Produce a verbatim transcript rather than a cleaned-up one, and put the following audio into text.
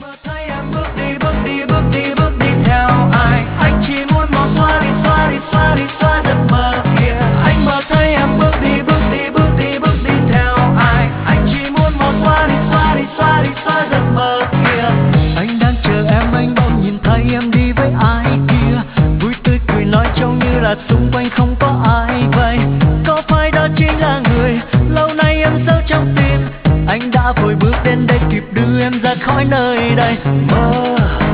thấy em bước đi bước đi bước đi bước đi theo ai, anh chỉ muốn mau xóa đi xóa đi xóa đi xóa giấc mơ kia. Anh mơ thấy em bước đi bước đi bước đi bước đi theo ai, anh chỉ muốn mau xóa đi xóa đi xóa đi xóa giấc mơ kia. Anh đang chờ em, anh bỗng nhìn thấy em đi với ai kia, vui tươi cười nói trông như là xung quanh không có ai vậy. Có phải đó chính là người lâu nay em giấu trong tim? Anh đã vội bước đến đây kịp đưa em ra khỏi nơi đây. Mơ